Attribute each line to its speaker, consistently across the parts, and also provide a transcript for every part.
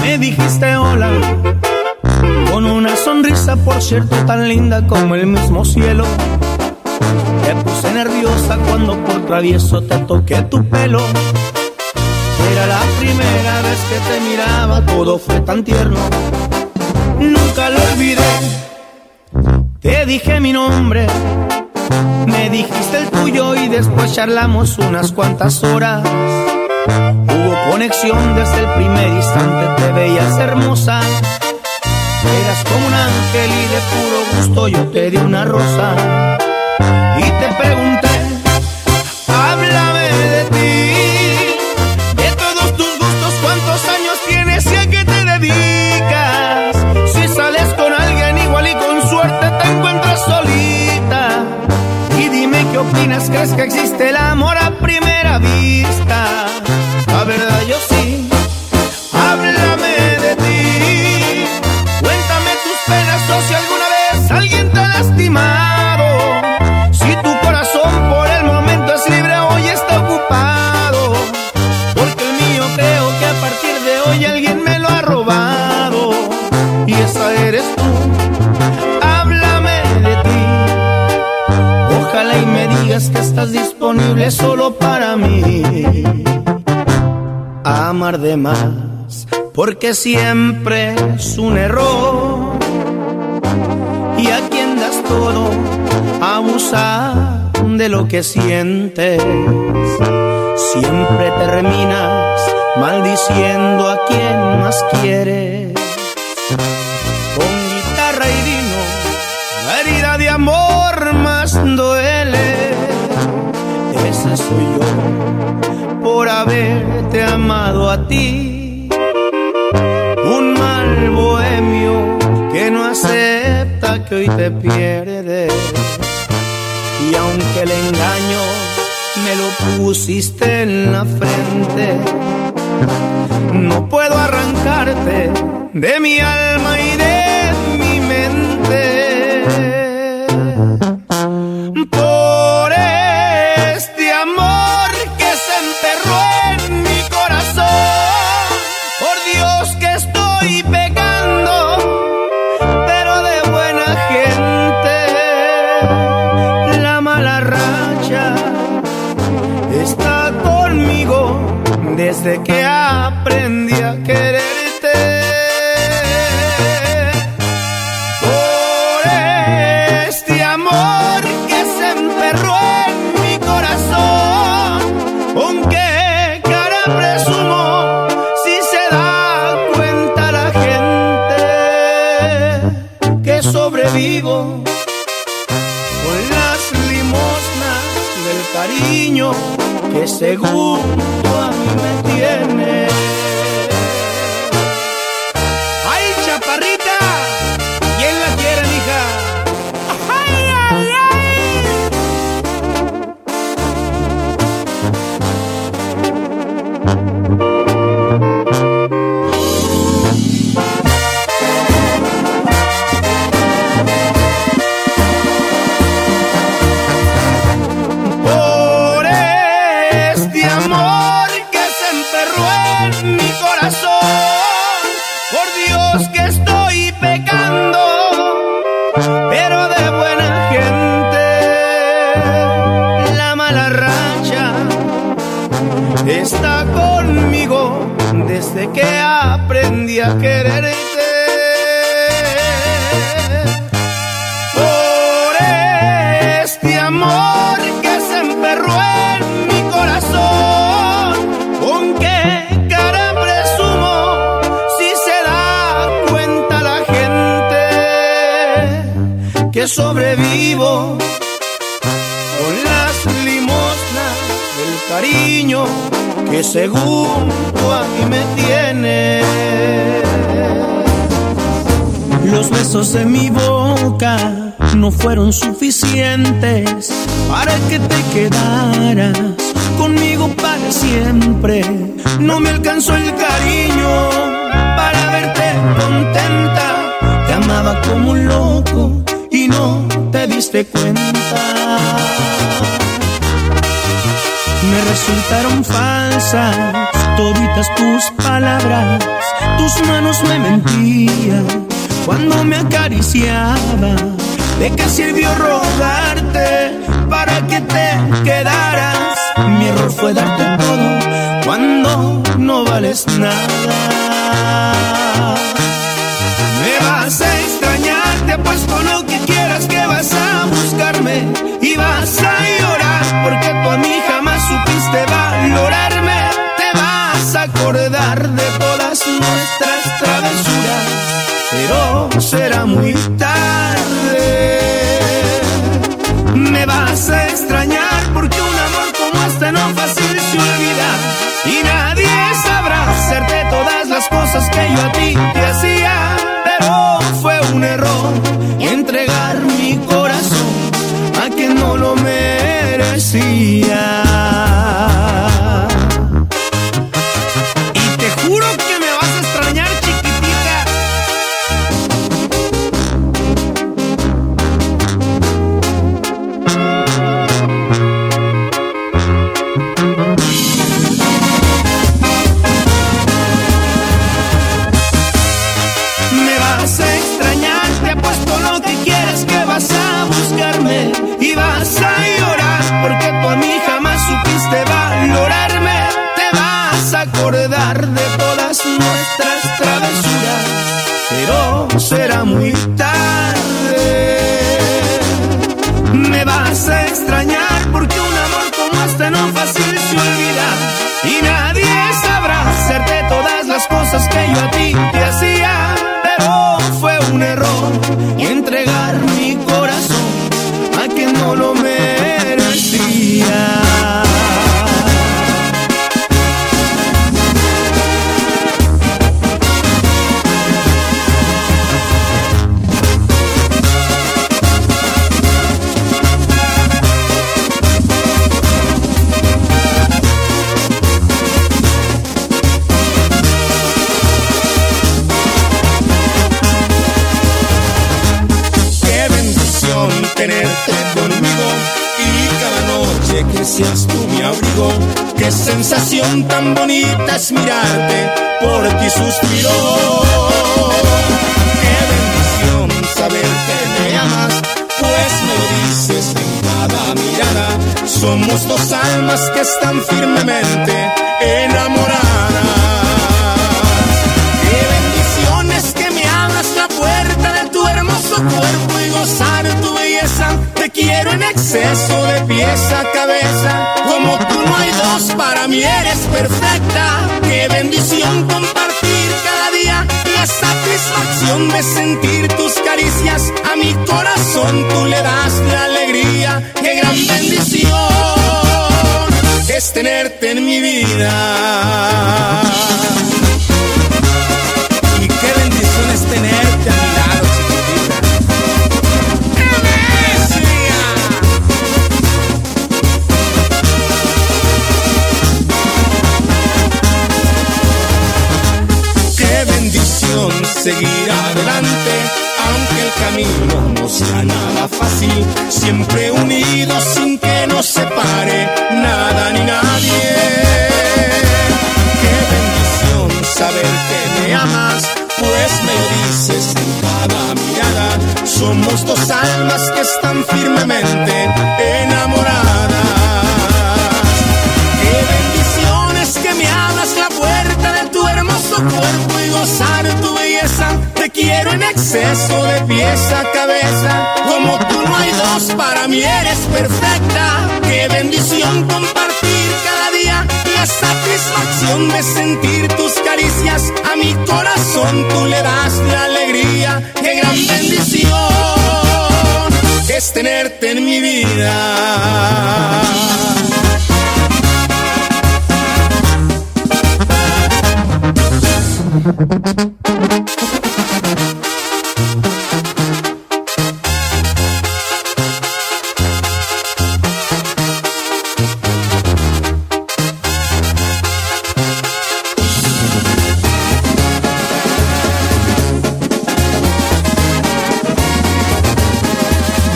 Speaker 1: me dijiste hola, con una sonrisa, por cierto, tan linda como el mismo cielo. Te puse nerviosa cuando por travieso te toqué tu pelo. Era la primera vez que te miraba, todo fue tan tierno, nunca lo olvidé. Te dije mi nombre, me dijiste el tuyo y después charlamos unas cuantas horas. Hubo conexión desde el primer instante, te veías hermosa. Eras como un ángel y de puro gusto yo te di una rosa. Y te pregunté, háblame de ti, de todos tus gustos, cuántos años tienes y a qué te dedicas. Si sales con alguien igual y con suerte te encuentras solita. Y dime qué opinas, ¿crees que existe el amor a primera vista? La verdad yo sí, háblame de ti. Cuéntame tus penas o si alguna vez alguien te ha lastimado. Si tu corazón por el momento es libre, hoy está ocupado. Porque el mío creo que a partir de hoy alguien me lo ha robado. Y esa eres tú, háblame de ti. Ojalá y me digas que estás disponible solo para mí. Amar de más, porque siempre es un error. Y a quien das todo, abusar de lo que sientes. Siempre terminas maldiciendo a quien más quieres. Con guitarra y vino, la herida de amor más duele. Ese soy yo, por haberte amado a ti. Un mal bohemio que no acepta que hoy te pierdes. Y aunque el engaño me lo pusiste en la frente, no puedo arrancarte de mi alma y de mi mente. Por este amor que se enterró en mi corazón, por Dios que estoy pecando, pero de buena gente. La mala racha está conmigo desde que aprendí a quererte. Por este amor que se enterró en mi corazón, ¿con qué cara presumo si se da cuenta la gente que sobrevivo con las limosnas del cariño que según tú a mí me tienes? ¡Ay, chaparrita! ¿Quién la quiere, mija? ¡Ay, ay, por este amor que se enterró en mi corazón, por Dios que estoy pecando, pero de buena gente. La mala racha está conmigo desde que aprendí a quererte. Por este amor que se emperró en mi corazón, ¿con qué cara presumo si se da cuenta la gente que sobrevivo con las limosnas del cariño que según tú a mí me tienes? Los besos de mi boca no fueron suficientes para que te quedaras conmigo para siempre. No me alcanzó el cariño para verte contenta. Te amaba como un loco y no te diste cuenta. Me resultaron falsas toditas tus palabras, tus manos me mentían cuando me acariciaba. ¿De qué sirvió rogarte para que te quedaras? Mi error fue darte todo cuando no vales nada. Me vas a extrañar, te apuesto lo que quieras que vas a buscarme y vas a llorar porque tú a mí jamás supiste valorarme. Te vas a acordar de todas nuestras travesuras, pero será muy tarde. Me vas a extrañar porque un amor como este no fácil se olvida y nadie sabrá hacerte todas las cosas que yo a ti te hacía. Pero fue un error entregar mi corazón a quien no lo merecía. Y te juro que me vas a extrañar, chiquitita. Me vas a extrañar, te apuesto lo que quieras que vas a buscarme y vas a llorar porque tú a mí jamás supiste valorarme. Te vas a acordar de todas nuestras travesuras, pero será muy tarde. Me vas a extrañar porque un amor como este no fácil se olvida y nadie sabrá hacerte todas las cosas que yo a ti te hacía. Pero fue un error entregar mi corazón a quien no lo merecía.
Speaker 2: Tenerte conmigo y cada noche que seas tú mi abrigo. Qué sensación tan bonita es mirarte, por ti suspiro. Qué bendición saber que me amas, pues me lo dices en cada mirada. Somos dos almas que están firmemente enamoradas. Qué bendición es que me abras la puerta de tu hermoso cuerpo y gozar tu belleza. Te quiero en exceso de pies a cabeza. Como tú no hay dos, para mí eres perfecta. Qué bendición compartir cada día la satisfacción de sentir tus caricias. A mi corazón tú le das la alegría. Qué gran bendición es tenerte en mi vida. Y qué bendición es tenerte a mi lado, chiquitita. Seguir adelante, aunque el camino no sea nada fácil, siempre unidos sin que nos separe nada ni nadie. Qué bendición saber que me amas, pues me lo dices en cada mirada. Somos dos almas que están firmemente enamoradas. Qué bendición es que me abras la puerta de tu hermoso cuerpo y gozar tu belleza. Te quiero en exceso de pies a cabeza. Como tú no hay dos, para mí eres perfecta. Qué bendición compartir cada día la satisfacción de sentir tus caricias. A mi corazón tú le das la alegría. Qué gran bendición es tenerte en mi vida.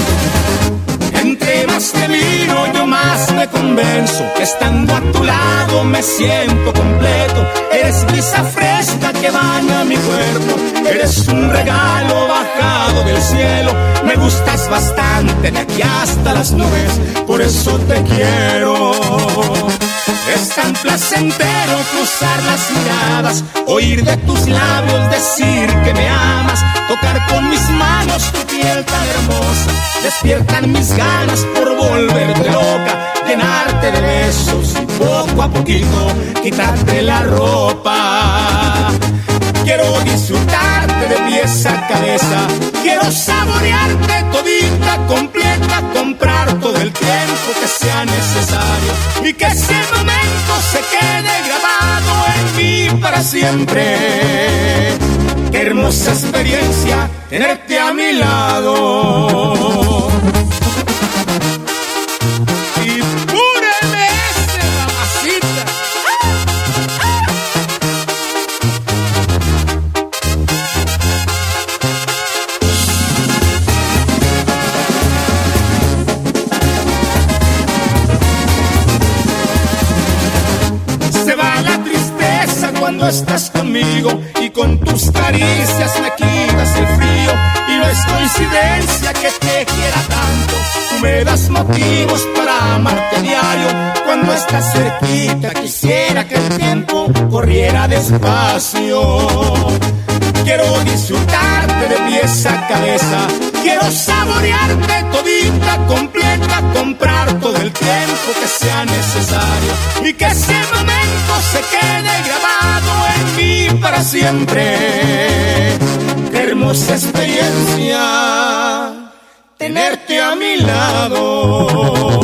Speaker 2: Entre más te miro, yo más me convenzo que estando a tu lado contigo me siento completo. Eres brisa fresca que baña mi cuerpo. Eres un regalo bajado del cielo. Me gustas bastante de aquí hasta las nubes, por eso te quiero. Es tan placentero cruzar las miradas, oír de tus labios decir que me amas, tocar con mis manos tu piel tan hermosa. Despiertan mis ganas por volverte loca, llenarte de besos y poco a poquito quitarte la ropa. Quiero disfrutarte de pies a cabeza, quiero saborearte todita, completa, comprar todo el tiempo que sea necesario y que ese momento se quede grabado en mí para siempre. Qué hermosa experiencia tenerte a mi lado. Y púreme ese, mamacita. Se va la tristeza cuando estás conmigo y con tus caricias me quitas el frío. Y no es coincidencia que te quiera tanto, tú me das motivos para amarte diario. Cuando estás cerquita quisiera que el tiempo corriera despacio. Quiero disfrutarte de pies a cabeza, quiero saborearte todita, completa, comprar todo el tiempo que sea necesario y que ese momento se quede grabado en mí para siempre. Qué hermosa experiencia tenerte a mi lado.